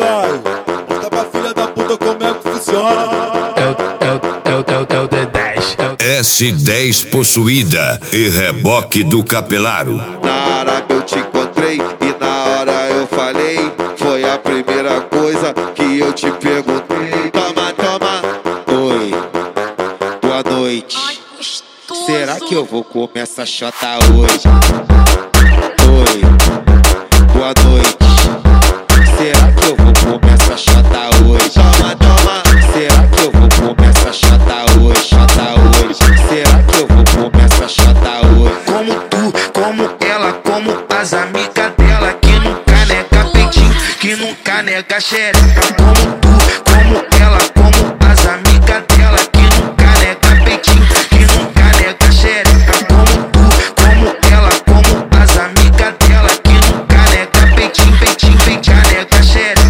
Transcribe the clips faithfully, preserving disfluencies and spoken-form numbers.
Caio, mostra pra filha da puta como é que funciona. É o, é o, é o, é o D dez. S dez possuída e reboque do Capelaro. Na hora que eu te encontrei e na hora eu falei, foi a primeira coisa que eu te perguntei. Toma, toma, oi, boa noite. Será que eu vou comer essa chota hoje? Oi, boa noite. Será que eu vou comer essa chota hoje? Toma, toma. Será que eu vou comer essa chota hoje? Chota hoje. Será que eu vou comer essa chota hoje? Como tu, como ela, como as amigas dela, que nunca nega peitinho, que nunca nega xereca. Como tu, como ela, como as amigas dela, que nunca nega peitinho, que nunca nega xereca. Como tu, como ela, como as amigas dela, que nunca nega peitinho, peitinho, peitinho, nega xereca.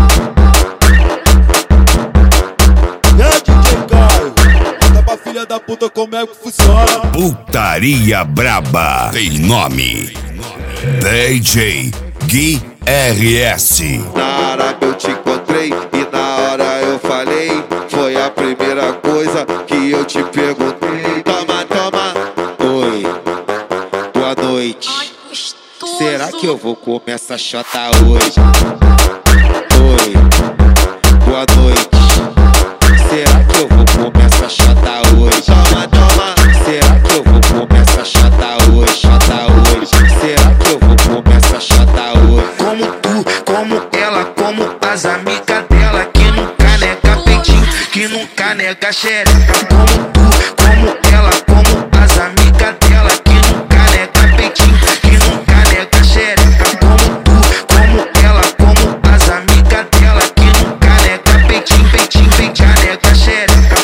E aí, D J Caio, mostra pra filha da puta como é que funciona. Putaria braba tem nome. D J Gui R S. Na hora que eu te encontrei e na hora eu falei, foi a primeira coisa que eu te perguntei. Toma, toma, oi, boa noite. Será que eu vou comer essa chota hoje? Oi, boa noite. Será que eu vou comer essa chota hoje? Toma, toma. Será que eu vou comer essa chota hoje? Chota hoje. Será que eu vou comer essa chota hoje? Como tu, como ela, como as amigas dela, que nunca nega peitinho, que nunca nega xereca. Como tu, como ela, como as amigas dela, que nunca nega peitinho, que nunca nega xereca. Como tu, como ela, como as amigas dela, que nunca nega peitinho, peitinho, peitinho, nega xereca.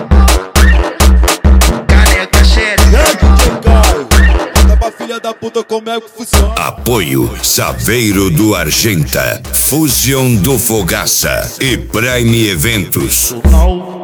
Nega xereca. E aí, D J Caio, mostra pra filha da puta como é que funciona. Apoio Saveiro do Argenta, Fusion do Fogaça e Prime Eventos. Não.